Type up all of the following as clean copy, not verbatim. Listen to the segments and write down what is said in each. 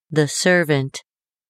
The servant.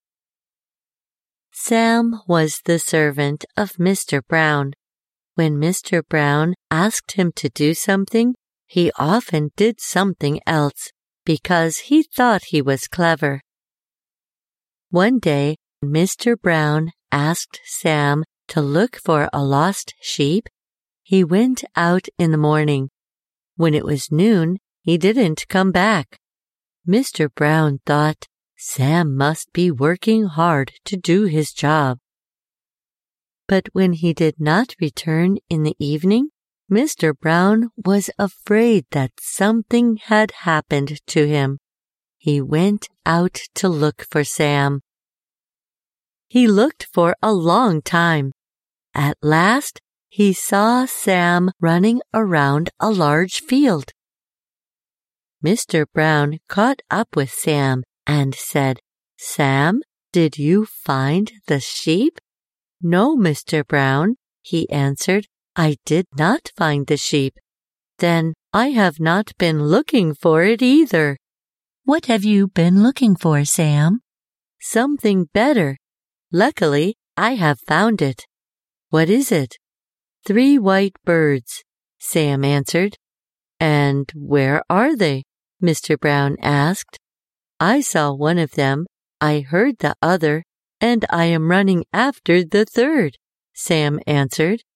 Sam was the servant of Mr. Brown. When Mr. Brown asked him to do something, he often did something else because he thought he was clever. One day, Mr. Brown asked Sam to look for a lost sheep. He went out in the morning. When it was noon, he didn't come back. Mr. Brown thought Sam must be working hard to do his job. But when he did not return in the evening, Mr. Brown was afraid that something had happened to him. He went out to look for Sam. He looked for a long time. At last, he saw Sam running around a large field. Mr. Brown caught up with Sam and said, "Sam, did you find the sheep?" "No, Mr. Brown," he answered, "I did not find the sheep." "Then I have not been looking for it either." "What have you been looking for, Sam?" "Something better. Luckily, I have found it." "What is it?" "3 white birds," Sam answered. "And where are they?" Mr. Brown asked. "I saw one of them, I heard the other, and I am running after the third," Sam answered.